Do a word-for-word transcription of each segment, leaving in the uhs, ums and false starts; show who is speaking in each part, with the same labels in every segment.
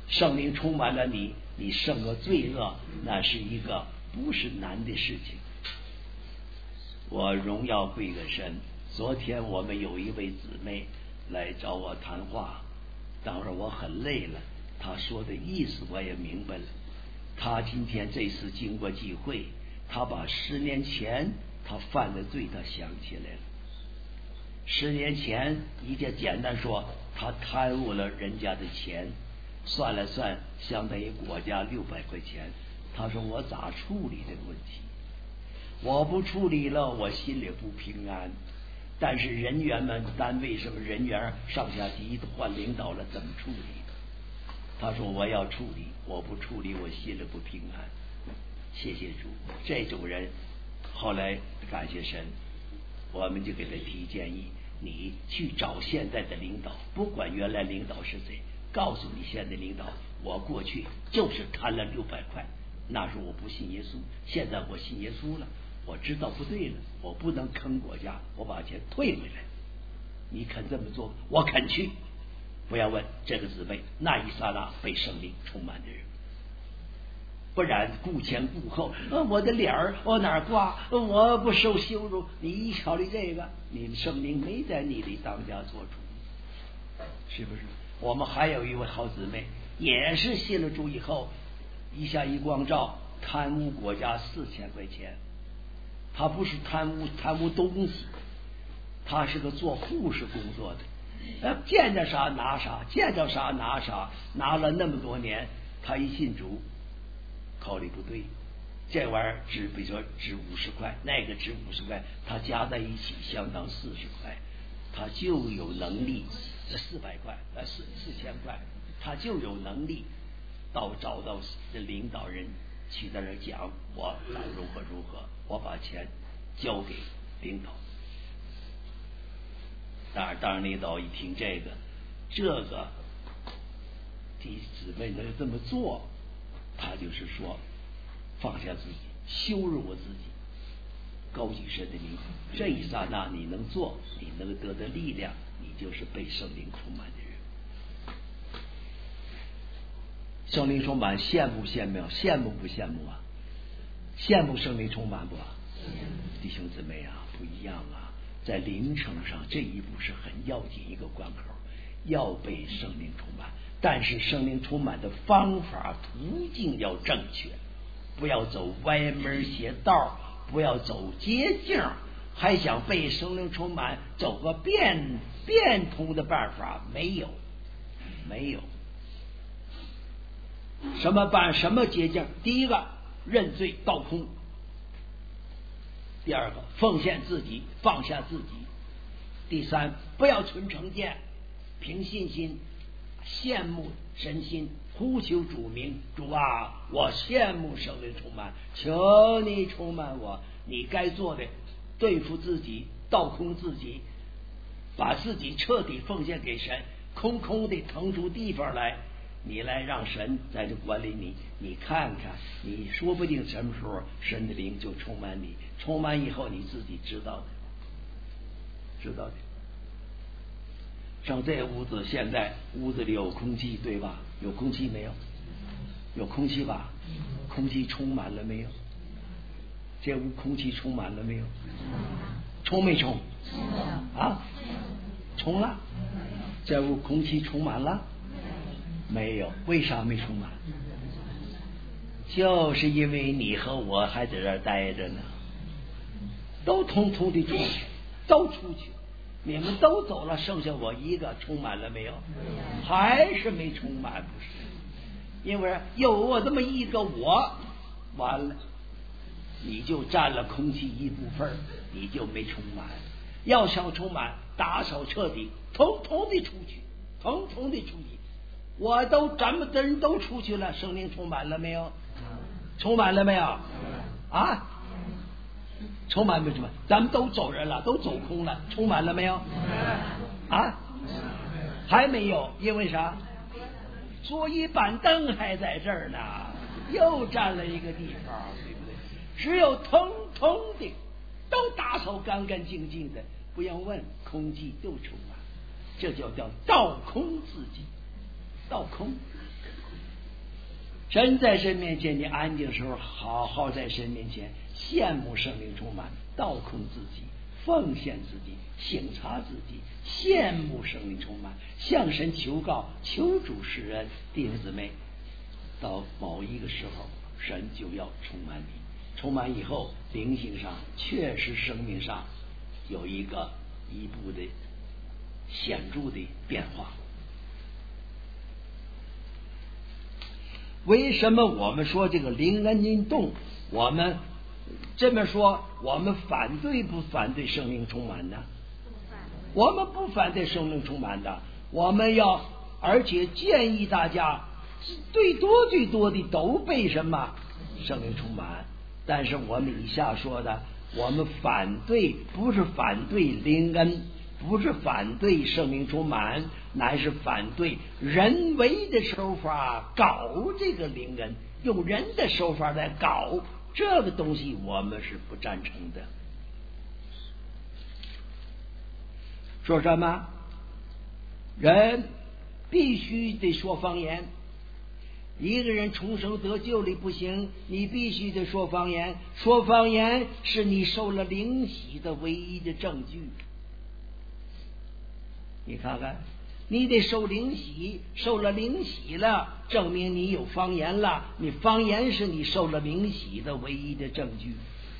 Speaker 1: 圣灵充满了你，你胜过罪恶，那是一个不是难的事情。我荣耀归给神。昨天我们有一位姊妹来找我谈话，当时我很累了，她说的意思我也明白了。她今天这次经过聚会，她把十年前她犯的罪她想起来了。十年前一件简单说，她贪污了人家的钱，算了算相当于国家六百块钱。她说我咋处理这个问题？我不处理了，我心里不平安。但是人员们单位什么人员上下级都换领导了，怎么处理？他说我要处理，我不处理我心里不平安。谢谢主，这种人后来感谢神，我们就给他提建议，你去找现在的领导，不管原来领导是谁，告诉你现在领导，我过去就是贪了六百块，那时候我不信耶稣，现在我信耶稣了，我知道不对了，我不能坑国家，我把钱退回来。你肯这么做，我肯去。不要问这个姊妹那一刹那被圣灵充满的人，不然顾前顾后，呃、我的脸儿我哪儿挂，呃、我不受羞辱。你一考虑这个，你的圣灵没在你里当家做主，是不是？我们还有一位好姊妹，也是信了主以后，一下一光照，贪污国家四千块钱。他不是贪污贪污东西，他是个做护士工作的。呃，见着啥拿啥，见着啥拿啥，拿了那么多年，他一信主，考虑不对，这玩意儿值，比如说值五十块，那个值五十块，他加在一起相当四十块，他就有能力，四百块，呃四四千块，他就有能力到找到领导人去在那讲，我咋如何如何，我把钱交给领导。当然，当然，领导一听这个，这个弟姊妹能这么做，他就是说放下自己，羞辱我自己，高举神的名。这一刹那你能做，你能得的力量，你就是被圣灵充满的人。圣灵充满，羡慕羡慕，羡慕不羡慕啊？羡慕圣灵充满不？弟兄姊妹啊，不一样啊！在灵程上，这一步是很要紧一个关口，要被圣灵充满。但是圣灵充满的方法途径要正确，不要走歪门邪道，不要走捷径，还想被圣灵充满，走个变变通的办法没有，没有。什么办？什么捷径？第一个，认罪倒空。第二个，奉献自己，放下自己。第三，不要存成见，凭信心羡慕神心，呼求主名。主啊，我羡慕圣灵充满，求你充满我。你该做的，对付自己，倒空自己，把自己彻底奉献给神，空空的腾出地方来，你来让神在这管理你。你看看，你说不定什么时候神的灵就充满你，充满以后你自己知道的，知道的。像这屋子，现在屋子里有空气，对吧？有空气没有？有空气吧？空气充满了没有？这屋空气充满了没有？充没充？啊，充了。这屋空气充满了没有？为啥没充满？就是因为你和我还在这儿待着呢，都通通的出去，都出去，你们都走了，剩下我一个，充满了没有？还是没充满，不是？因为有我这么一个我，完了，你就占了空气一部分，你就没充满。要想充满，打扫彻底，通通的出去，通通的出去。我都咱们的人都出去了，圣灵充满了没有？充满了没有？啊？充满没充满？咱们都走人了，都走空了，充满了没有？啊？还没有，因为啥？桌椅板凳还在这儿呢，又占了一个地方，对不对？只有通通的都打扫干干净净的，不要问，空气都充满，这就叫倒空自己。倒空， 神在神面前，你安静的时候，好好在神面前羡慕圣灵充满，倒空自己，奉献自己，省察自己，羡慕圣灵充满，向神求告，求主施恩。弟兄姊妹，到某一个时候，神就要充满你，充满以后，灵性上确实生命上有一个一步的显著的变化。为什么我们说这个灵恩运动，我们这么说，我们反对不反对圣灵充满呢？我们不反对圣灵充满的，我们要而且建议大家最多最多的都被什么圣灵充满。但是我们以下说的，我们反对不是反对灵恩，不是反对圣灵充满，乃是反对人为的手法搞这个灵恩，用人的手法来搞这个东西，我们是不赞成的。说什么？人必须得说方言。一个人重生得救了不行，你必须得说方言。说方言是你受了灵洗的唯一的证据。你看看，你得受灵洗，受了灵洗了，证明你有方言了。你方言是你受了灵洗的唯一的证据。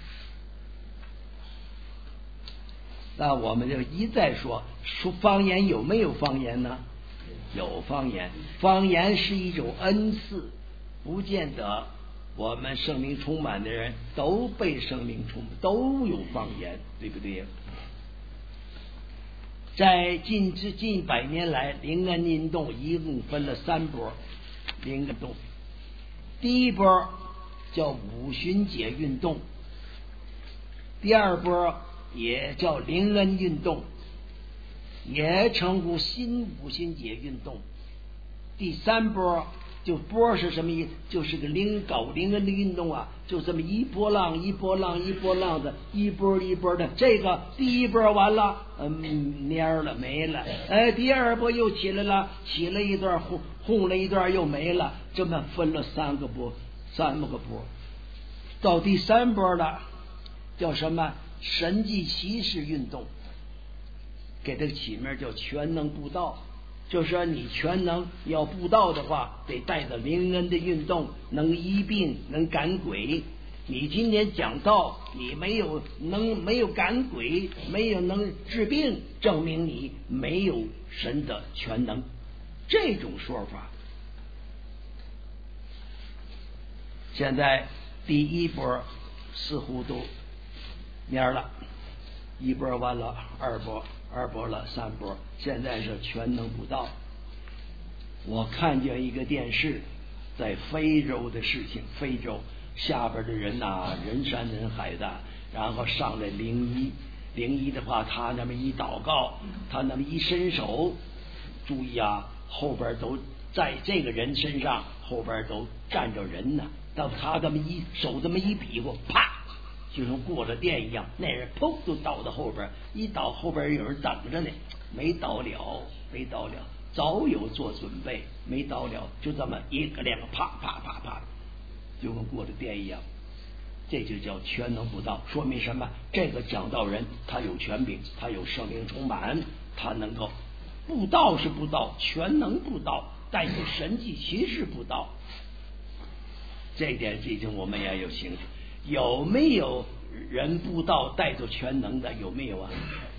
Speaker 1: 那我们就一再说，说方言有没有方言呢？有方言，方言是一种恩赐，不见得我们圣灵充满的人都被圣灵充满，都有方言，对不对？在近至近百年来，灵恩运动一共分了三波灵恩动。第一波叫五旬节运动，第二波也叫灵恩运动，也称呼新五旬节运动。第三波就波是什么意思？就是个灵搞灵恩的运动啊，就这么一波浪一波浪一波浪的，一波一波的。这个第一波完了，嗯，蔫了没了。哎，第二波又起来了，起了一段轰轰了一段又没了，这么分了三个波，三个波。到第三波了，叫什么？神迹奇事运动，给这个起名叫全能布道。就是说你全能要布道的话，得带着灵恩的运动，能医病能赶鬼。你今天讲道，你没有能没有赶鬼，没有能治病，证明你没有神的全能。这种说法现在第一波似乎都蔫了，一波完了，二波二波了，三波，现在是全能布道。我看见一个电视，在非洲的事情，非洲下边的人呐、啊，人山人海的，然后上来灵医，灵医的话，他那么一祷告，他那么一伸手，注意啊，后边都在这个人身上，后边都站着人呢。到他这么一手这么一比划，啪！就像过了电一样，那人砰就倒到后边，一倒后边有人等着呢，没倒了，没倒了，早有做准备，没倒了，就这么一个两个，啪啪啪啪，就跟过了电一样。这就叫全能布道，说明什么？这个讲道人他有权柄，他有圣灵充满，他能够布道是布道，全能布道，带有神迹奇事布道。这一点最近我们也有清楚。有没有人布道带着全能的？有没有啊？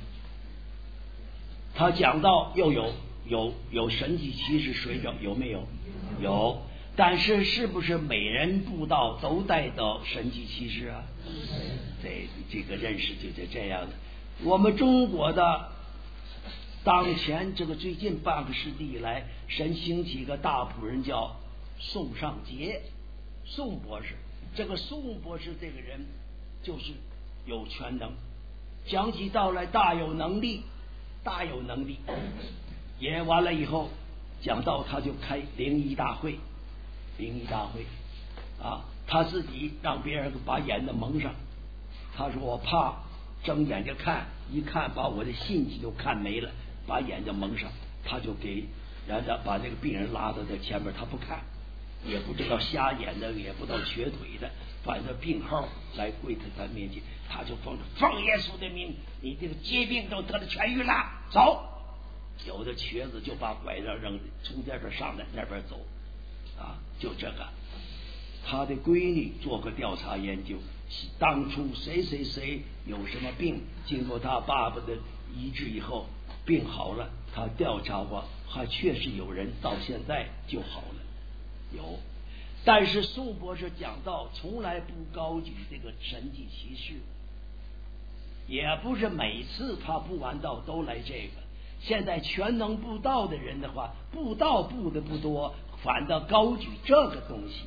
Speaker 1: 他讲道又有有有神迹奇事水准，有没有？有。但是是不是每人布道都带到神迹奇事啊？这这个认识就是这样的。我们中国的当前这个最近半个世纪以来，神兴起一个大仆人叫宋尚节，宋博士。这个宋博士这个人就是有全能，讲起道来大有能力，大有能力。也完了以后讲到他就开灵医大会，灵医大会啊，他自己让别人把眼睛蒙上，他说我怕睁眼睛看，一看把我的信息都看没了，把眼睛蒙上，他就给然后把这个病人拉到在前面，他不看， 也不知道瞎眼的，也不知道瘸腿的，反正病号来跪在他面前，他就奉着奉耶稣的名，你这个疾病都得了痊愈了，走。有的瘸子就把拐杖扔，从这边上来那边走，啊，就这个。他的闺女做过调查研究，当初谁谁谁有什么病，经过他爸爸的医治以后病好了，他调查过，还确实有人到现在就好了，有。但是宋博士讲道从来不高举这个神迹奇事，也不是每次他布完道都来这个。现在全能布道的人的话，布道布的不多，反倒高举这个东西。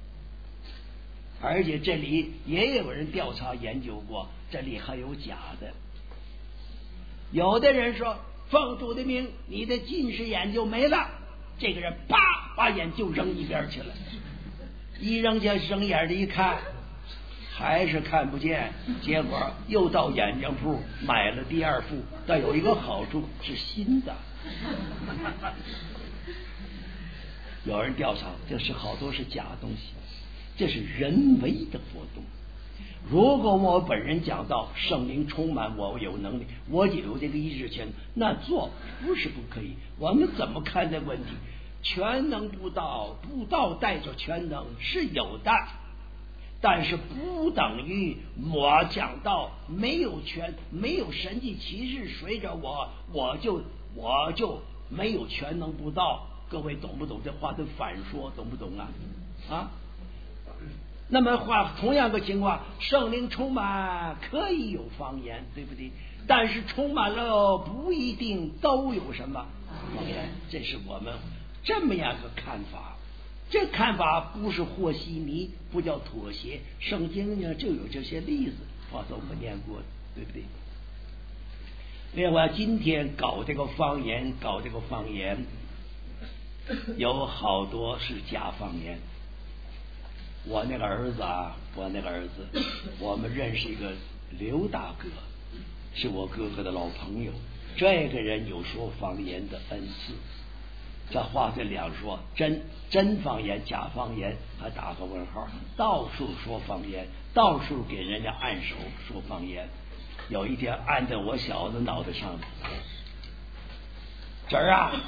Speaker 1: 而且这里也有人调查研究过，这里还有假的。有的人说奉主的名，你的近视眼就没了，这个人啪把眼就扔一边去了，一扔下扔眼里一看还是看不见，结果又到眼镜铺买了第二副，但有一个好处是新的。有人调查，这是好多是假东西，这是人为的活动。如果我本人讲到圣灵充满我，有能力，我就有这个意志权，那做不是不可以。我们怎么看这问题？全能布道，布道带着全能是有的，但是不等于我讲到没有全没有神迹奇事随着我，我就我就没有全能布道。各位懂不懂这话的反说？懂不懂啊？啊？那么话同样的情况，圣灵充满可以有方言，对不对？但是充满了不一定都有什么方言，这是我们这么样个看法。这看法不是和稀泥，不叫妥协。圣经呢就有这些例子，我都没念过，对不对？另外，今天搞这个方言，搞这个方言，有好多是假方言。我那个儿子啊，我那个儿子，我们认识一个刘大哥，是我哥哥的老朋友。这个人有说方言的恩赐，这话这两说，真真方言假方言还打个问号，到处说方言，到处给人家按手说方言。有一天按在我小子脑袋上，这儿啊，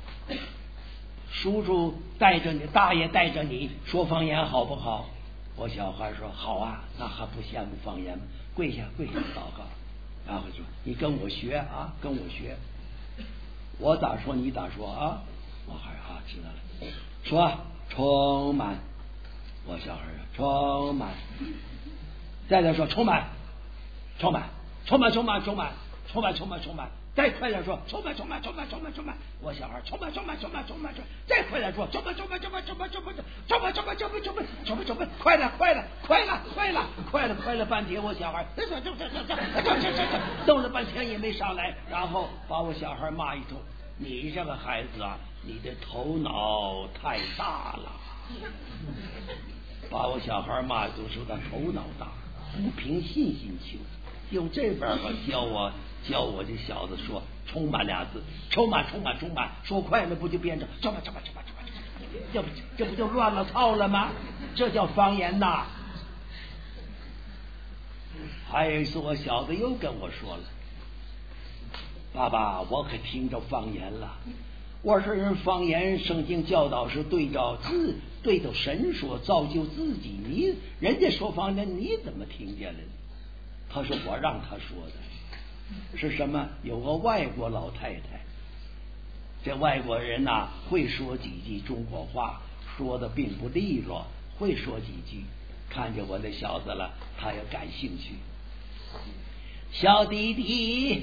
Speaker 1: 叔叔带着你，大爷带着你说方言好不好？我小孩说好啊，那还不像方言吗？跪下跪下祷告，然后说你跟我学啊，跟我学。我咋说你咋说啊？我孩啊知道了，说充满。我小孩说充满，再来说充满，充满，充满，充满，充满，充满，充满，充满。再快点说充满充满充满充满充满，我小孩充满充满充满充满充满，再快点说充满充满充满充满充满充满充满充满充满充满充满，快了快了快了快了快了快了半天，我小孩这这这这这这这这动了半天也没上来，然后把我小孩骂一通，你这个孩子啊，你的头脑太大了，把我小孩骂都说他头脑大，不凭信心求，用这边吧教我。教我这小子说充满俩字，充满充满充满，说快了不就变成充满充满充满充满，这不这不就乱了套了吗？这叫方言呐。还有一次我小子又跟我说了，爸爸我可听着方言了。我说人方言圣经教导是对照自对着神说，造就自己，你人家说方言你怎么听见了？他说我让他说的。是什么？有个外国老太太，这外国人呐、啊、会说几句中国话，说的并不利落，会说几句。看见我那小子了，他也感兴趣。小弟弟，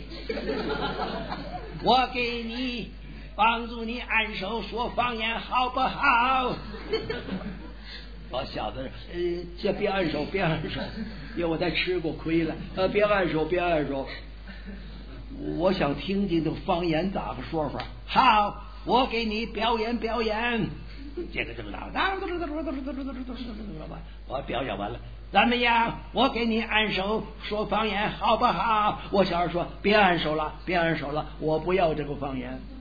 Speaker 1: 我给你帮助你按手说方言好不好？我小子，呃，这别按手，别按手，因为我才吃过亏了。呃，别按手，别按手。我想听听这方言咋个说法。好，我给你表演表演。这个这个那我表演完了，怎么样？我给你按手说方言好不好？我小孩说别按手了，别按手了，我不要这个方言。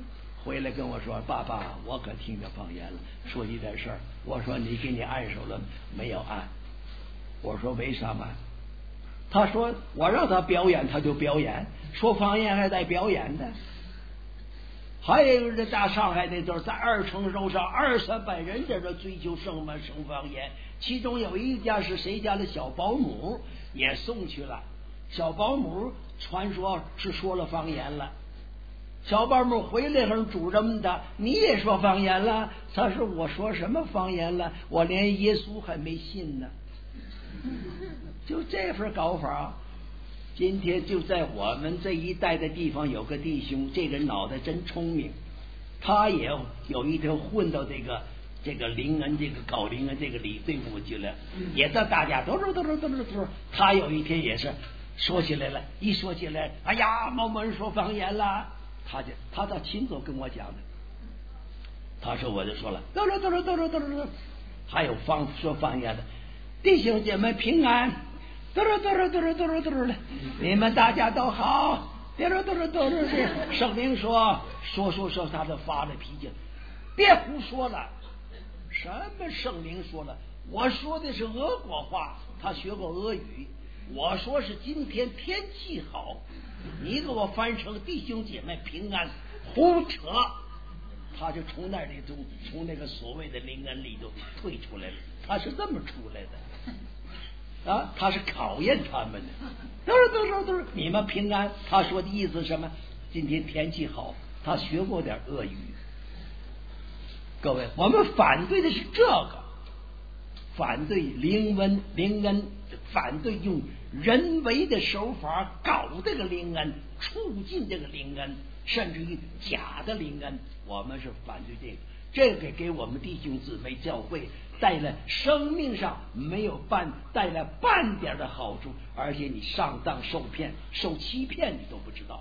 Speaker 1: 回来跟我说：“爸爸，我可听着方言了。”说起这事儿，我说：“你给你按手了没有按？”我说：“为什么？”他说：“我让他表演，他就表演，说方言还带表演的。”还有这大上海那阵儿，在二城楼上二三百人在这追求什么生方言，其中有一家是谁家的小保姆也送去了，小保姆传说是说了方言了。小保姆回来和主人们的，你也说方言了？他说：“我说什么方言了？我连耶稣还没信呢。”就这份搞法。今天就在我们这一带的地方有个弟兄，这个脑袋真聪明，他也有一天混到这个这个灵恩这个搞灵恩这个里队伍去了，也在大家都都都都都都，他有一天也是说起来了，一说起来，哎呀，某某人说方言了，他就他倒亲自跟我讲的，他说我就说了，都都都都都都都，还有方说方言的弟兄姐妹平安。嘟噜嘟噜嘟噜嘟噜嘟噜的，你们大家都好。嘟噜嘟噜嘟噜的，圣灵说说说说，他就发了脾气，别胡说了。什么圣灵说了？我说的是俄国话，他学过俄语。我说是今天天气好，你给我翻成弟兄姐妹平安，胡扯。他就从那里头，从那个所谓的灵恩里头退出来了。他是这么出来的。啊，他是考验他们的，都是都是都是你们平安。他说的意思是什么？今天天气好，他学过点俄语。各位，我们反对的是这个，反对灵恩，灵恩，反对用人为的手法搞这个灵恩，促进这个灵恩，甚至于假的灵恩，我们是反对这个。这个给我们弟兄姊妹教会带来生命上没有半带来半点的好处，而且你上当受骗受欺骗你都不知道。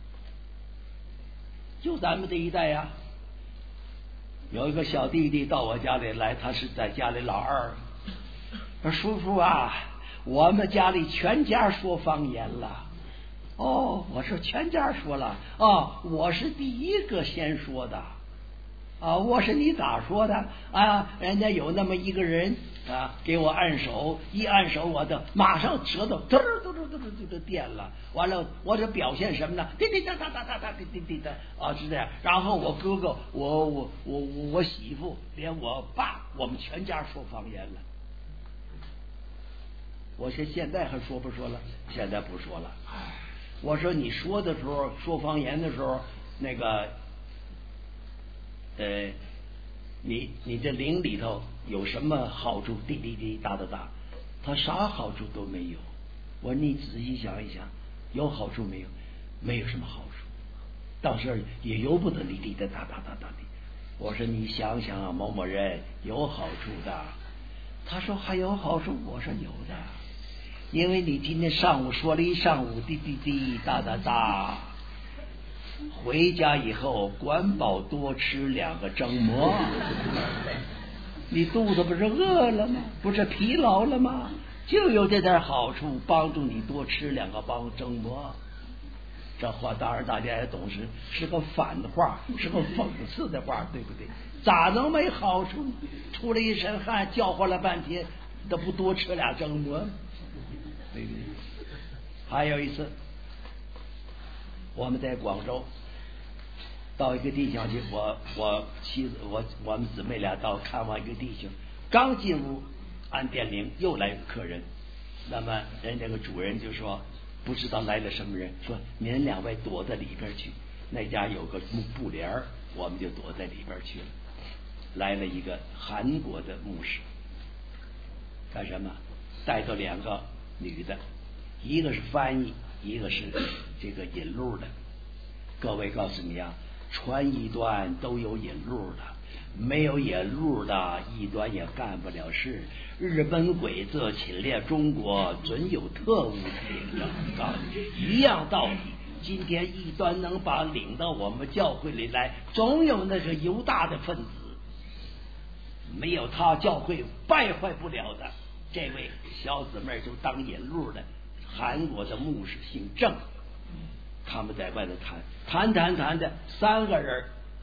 Speaker 1: 就咱们这一代呀、啊，有一个小弟弟到我家里来，他是在家里老二，说叔叔啊，我们家里全家说方言了。哦，我说全家说了啊，我是第一个先说的。啊，我说你咋说的啊？人家有那么一个人啊，给我按手，一按手我的马上舌头嘚嘚嘚嘚嘚就电了。完了，我这表现什么呢？滴滴答答答答答滴滴滴的啊，是这样。然后我哥哥，我我我我媳妇，连我爸，我们全家说方言了。我说现在还说不说了？现在不说了。我说你说的时候，说方言的时候，那个。呃，你你这灵里头有什么好处？滴滴滴答答答，他啥好处都没有。我说你仔细想一想，有好处没有？没有什么好处，到时候也由不得你滴答答答答答的。我说你想想啊，某某人有好处的。他说还有好处，我说有的，因为你今天上午说了一上午滴滴滴答答答。回家以后管饱多吃两个蒸馍，你肚子不是饿了吗？不是疲劳了吗？就有这点好处，帮助你多吃两个包蒸馍。这话当然大家也懂，是是个反话，是个讽刺的话，对不对？咋能没好处？出了一身汗，叫唤了半天，都不多吃俩蒸馍，对不对？还有一次。我们在广州到一个地方去，我我妻子我我们姊妹俩到看望一个弟兄，刚进屋按电铃，又来个客人，那么人家个主人就说不知道来了什么人，说您两位躲在里边去，那家有个木布帘儿，我们就躲在里边去了。来了一个韩国的牧师，干什么？带着两个女的，一个是翻译，一个是这个引路的。各位告诉你啊，传异端都有引路的，没有引路的异端也干不了事。日本鬼子侵略中国，准有特务领着，告诉你一样道理。今天异端能把领到我们教会里来，总有那个犹大的分子，没有他教会败坏不了的。这位小姊妹就当引路的，韩国的牧师姓郑，他们在外头谈谈谈谈的，三个人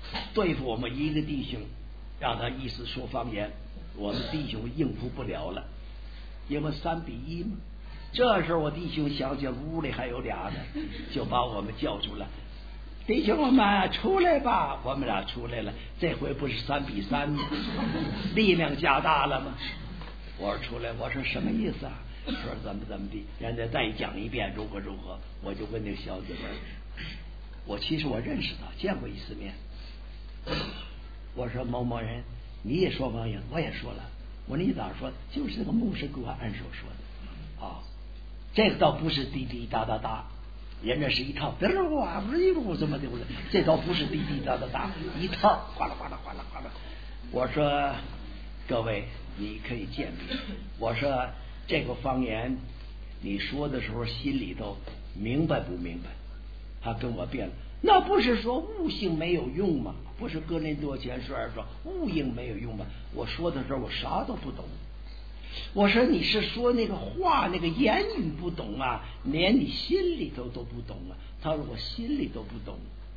Speaker 1: 对付我们一个弟兄，让他意思说方言，我们弟兄应付不了了，因为三比一嘛。这时候我弟兄想起屋里还有俩呢，就把我们叫出来，弟兄们出来吧。我们俩出来了，这回不是三比三吗？力量加大了吗？我说出来，我说什么意思啊？说怎么怎么地，人家再讲一遍如何如何，我就问那个小子们，我其实我认识他，见过一次面。我说某某人，你也说方言，我也说了。我说你咋说？就是这个牧师给我按手说的啊。这个倒不是滴滴答答答，人家是一套，别说哇，不是一路怎么的，这倒不是滴滴答答答，一套哗啦哗啦哗啦哗啦。我说各位，你可以鉴别。我说这个方言，你说的时候心里头明白不明白？他跟我辩了，那不是说悟性没有用吗？不是哥林多前书二说悟性没有用吗？我说的时候我啥都不懂。我说你是说那个话那个言语不懂啊，连你心里头都不懂啊。他说我心里都不懂。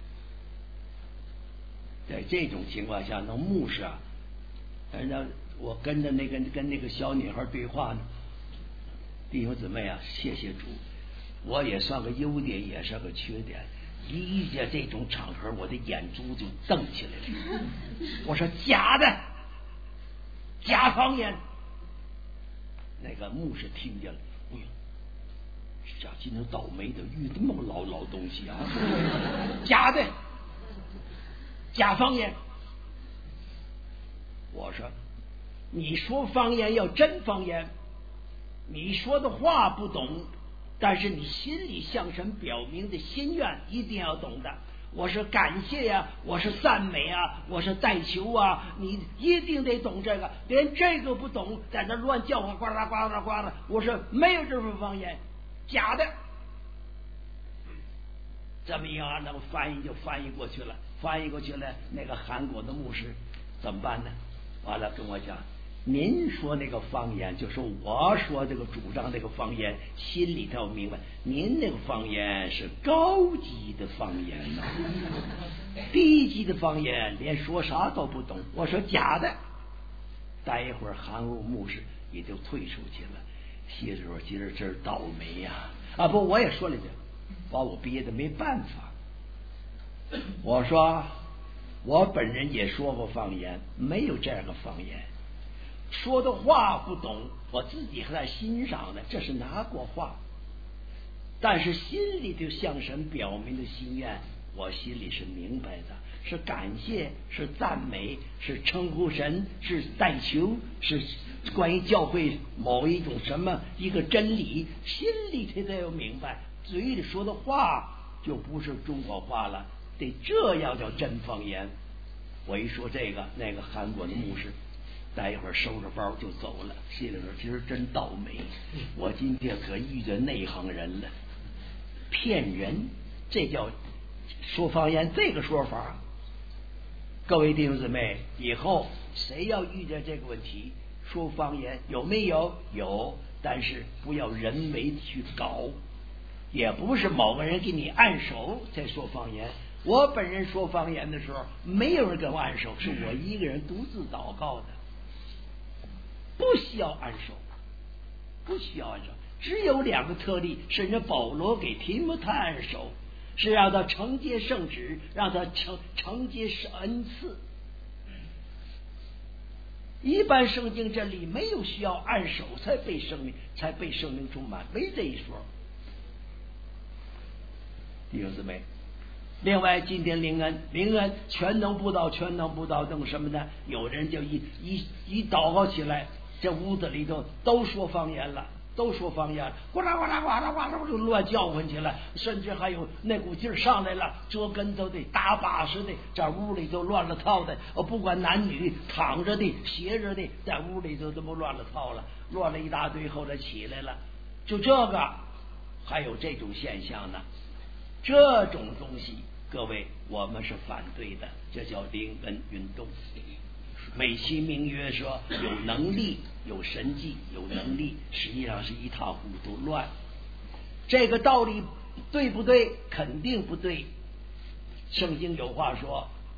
Speaker 1: 在这种情况下，那牧师啊，人家我跟着那个跟那个小女孩对话呢，弟兄姊妹啊，谢谢主，我也算个优点，也是个缺点。一遇见这种场合，我的眼珠就瞪起来了。我说假的，假方言。那个牧师听见了，哎呦，这今天倒霉的遇这么老老东西啊！假的，假方言。我说，你说方言要真方言，你说的话不懂，但是你心里向神表明的心愿一定要懂的。我是感谢呀、啊，我是赞美啊，我是代求啊，你一定得懂这个，连这个不懂，在那乱叫唤，呱啦呱啦呱啦。我说没有这种方言，假的。这么一样，那么翻译就翻译过去了，翻译过去了。那个韩国的牧师怎么办呢？完了跟我讲，您说那个方言，就是我说这个主张这个方言，心里头明白，您那个方言是高级的方言呢、啊，低级的方言连说啥都不懂。我说假的。待一会儿韩国牧师也就退出去了。谢主说今儿真倒霉呀、啊！啊不，我也说了句，把我憋得没办法。我说我本人也说过方言，没有这样的方言。说的话不懂，我自己还在欣赏呢，这是拿过话，但是心里头向神表明的心愿，我心里是明白的，是感谢，是赞美，是称呼神，是代求，是关于教会某一种什么一个真理，心里头得要明白，嘴里说的话就不是中国话了，得这样叫真方言。我一说这个，那个韩国的牧师待一会儿收着包就走了，心里说其实真倒霉，我今天可遇见内行人了，骗人，这叫说方言。这个说法，各位弟兄姊妹，以后谁要遇见这个问题，说方言有没有？有，但是不要人为去搞，也不是某个人给你按手才说方言。我本人说方言的时候，没有人给我按手，是我一个人独自祷告的，不需要按手，不需要按手。只有两个特例，是人家保罗给提摩太按手，是让他承接圣旨，让他承承接恩赐。一般圣经真理没有需要按手才被生命才被生命充满，没这一说。弟兄姊妹，另外今天灵恩灵恩全能布道全能布道等什么呢？有人就一一一祷告起来，这屋子里头都说方言了，都说方言，呱啦呱啦呱啦呱啦就乱叫唤起来，甚至还有那股劲儿上来了，折跟头的打把式的，在屋里头乱了套的，不管男女，躺着的斜着的，在屋里头这么乱了套了，乱了一大堆，后来起来了，就这个还有这种现象呢。这种东西各位我们是反对的，这叫灵恩运动。美其名曰说有能力有神迹有能力，实际上是一塌糊涂乱。这个道理对不对？肯定不对。圣经有话说，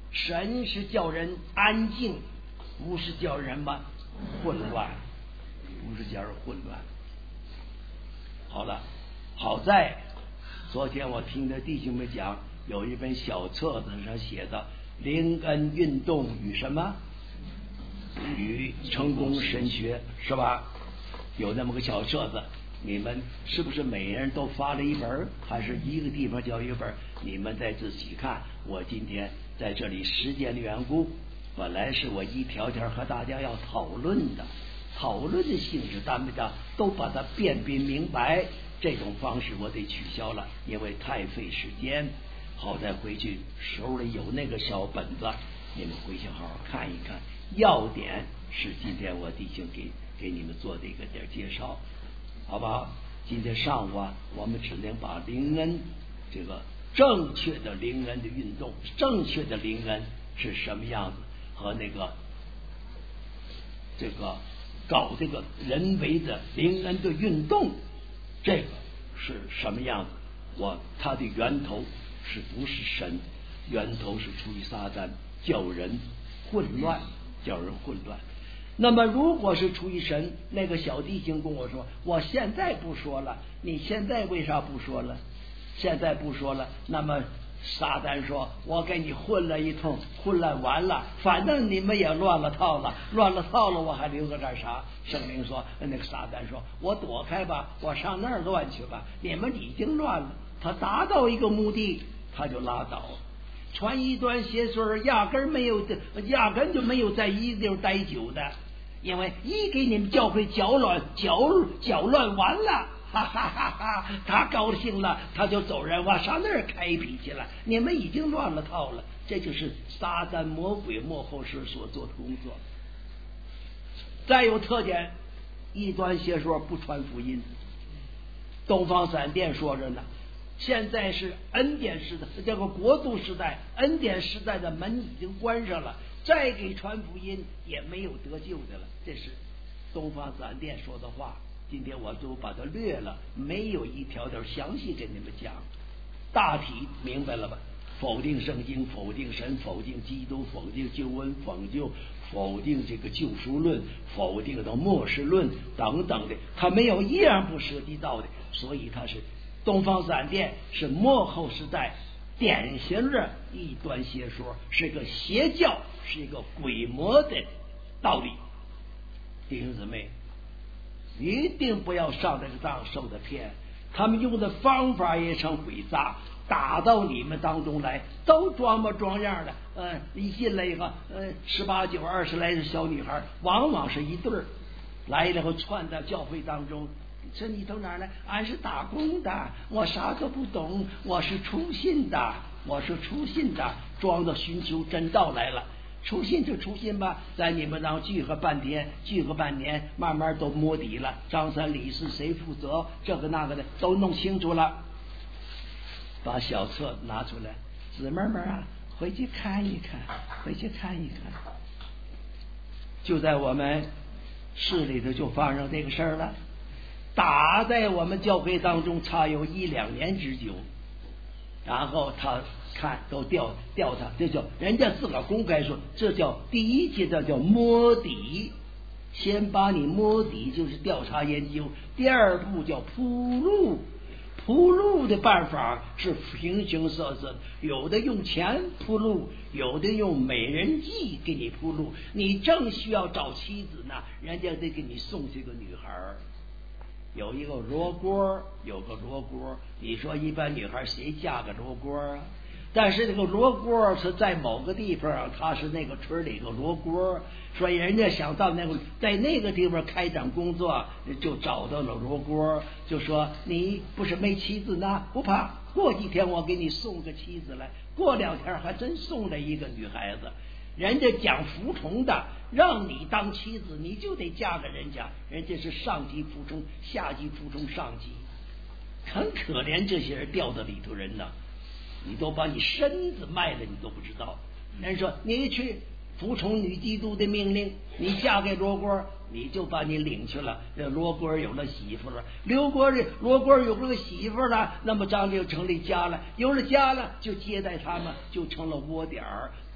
Speaker 1: 神是叫人安静，不是叫人嘛混乱，不是叫人混乱。好了，好在昨天我听的弟兄们讲，有一本小册子上写的灵恩运动与什么与成功神学，是吧？有那么个小册子，你们是不是每人都发了一本，还是一个地方叫一本？你们再仔细看。我今天在这里时间的缘故，本来是我一条条和大家要讨论的，讨论的性质，咱们的都把它辨别明白。这种方式我得取消了，因为太费时间。好在回去手里有那个小本子，你们回去好好看一看。要点是今天我弟兄给给你们做的一个点介绍，好不好？今天上午啊，我们只能把灵恩这个正确的灵恩的运动，正确的灵恩是什么样子，和那个这个搞这个人为的灵恩的运动，这个是什么样子？我它的源头是不是神？源头是出于撒旦，叫人混乱，叫人混乱。那么如果是出于神，那个小弟兄跟我说，我现在不说了，你现在为啥不说了？现在不说了，那么撒旦说，我给你混了一通，混乱完了，反正你们也乱了套了，乱了套了，我还留个干啥？圣灵说，那个撒旦说，我躲开吧，我上那儿乱去吧，你们已经乱了。他达到一个目的，他就拉倒。传异端邪说压根没有，压根就没有在一地方待久的，因为一给你们教会搅乱搅搅乱完了，哈哈哈哈，他高兴了，他就走人，往上那儿开脾气了。你们已经乱了套了，这就是撒旦魔鬼幕后师所做的工作。再有特点，异端邪说不传福音。东方闪电说着呢，现在是恩典时代，这个国度时代，恩典时代的门已经关上了，再给传福音也没有得救的了。这是东方闪电说的话，今天我都把它略了，没有一条条详细跟你们讲，大体明白了吧？否定圣经，否定神，否定基督，否定救恩，否定否定这个救赎论，否定的末世论等等的，他没有一样不涉及到的。所以他是东方闪电是末后时代典型的异端邪说，是一个邪教，是一个鬼魔的道理。弟兄姊妹，一定不要上这个当受的骗，他们用的方法也成诡诈，打到你们当中来，都装模装样的。呃，一进来一个呃十八九二十来的小女孩，往往是一对儿，来了后窜到教会当中。说你从哪儿来？俺是打工的，我啥都不懂，我是初信的，我是初信的，装着寻求真道来了。初信就初信吧，在你们当聚合半天，聚合半年，慢慢都摸底了。张三李四谁负责，这个那个的都弄清楚了。把小册拿出来，姊妹们啊，回去看一看，回去看一看。就在我们市里头就发生这个事儿了。打在我们教会当中差有一两年之久，然后他看都调调查，这叫人家自个儿公开说，这叫第一阶段叫摸底，先把你摸底就是调查研究，第二步叫铺路，铺路的办法是形形色色，有的用钱铺路，有的用美人计给你铺路，你正需要找妻子呢，人家得给你送这个女孩儿。有一个罗锅，有个罗锅，你说一般女孩谁嫁个罗锅啊？但是这个罗锅是在某个地方，他是那个村里个罗锅，所以人家想到那个在那个地方开展工作，就找到了罗锅，就说你不是没妻子呢，不怕，过几天我给你送个妻子来。过两天还真送了一个女孩子。人家讲服从的，让你当妻子，你就得嫁给人家，人家是上级服从，下级服从上级，很可怜这些人掉到里头人呢，你都把你身子卖了，你都不知道。人说你去服从女基督的命令，你嫁给罗锅，你就把你领去了。这罗锅有了媳妇了，刘锅罗锅有了个媳妇了，那么咱就成立家了，有了家了就接待他们，就成了窝点儿。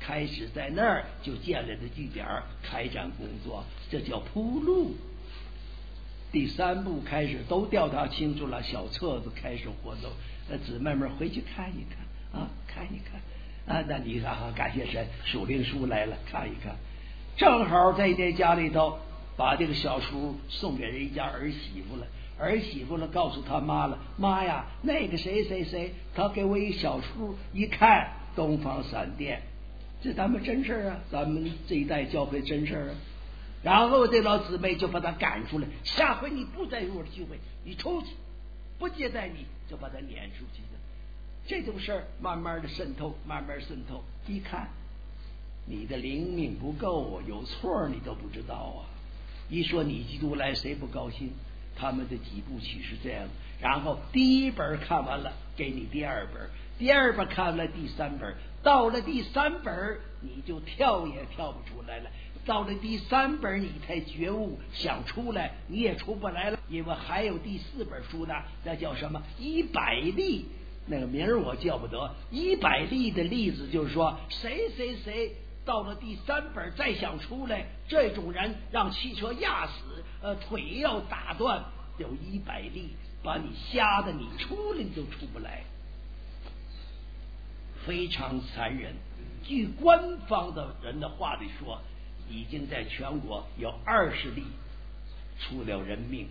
Speaker 1: 开始在那儿就建立了据点，开展工作，这叫铺路。第三步开始都调查清楚了，小册子开始活动，那姊妹们回去看一看啊，看一看啊，那你看啊，感谢神，属灵书来了，看一看，正好在这家里头把这个小书送给人家儿媳妇了。儿媳妇呢告诉他妈了，妈呀，那个谁谁谁，他给我一小书，一看东方闪电，这咱们真事啊，咱们这一代教会真事啊。然后这老姊妹就把他赶出来，下回你不再入我的聚会，你出去，不接待你就把他撵出去的。这种事儿慢慢的渗透，慢慢渗透，一看你的灵命不够啊，有错你都不知道啊。一说你基督来，谁不高兴？他们的几部曲是这样，然后第一本看完了，给你第二本，第二本看了第三本，到了第三本你就跳也跳不出来了，到了第三本你才觉悟，想出来你也出不来了，因为还有第四本书呢，那叫什么一百例，那个名儿我叫不得，一百例的例子就是说谁谁谁到了第三本再想出来，这种人让汽车压死，呃，腿要打断，有一百例，把你吓得你出来你就出不来，非常残忍。据官方的人的话里说，已经在全国有二十例出了人命，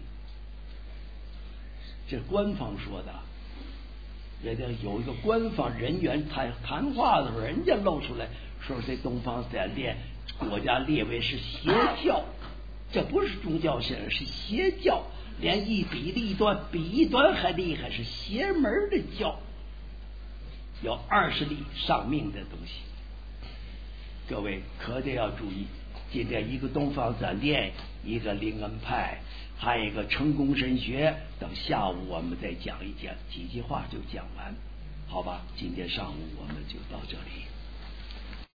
Speaker 1: 这官方说的。人家有一个官方人员谈谈话的时候，人家露出来说这东方闪电国家列为是邪教，这不是宗教性，是邪教，连一比一端比一端还厉害，是邪门的教，有二十例丧命的东西。各位可得要注意，今天一个东方闪电，一个灵恩派，还有一个成功神学，等下午我们再讲一讲，几句话就讲完，好吧？今天上午我们就到这里。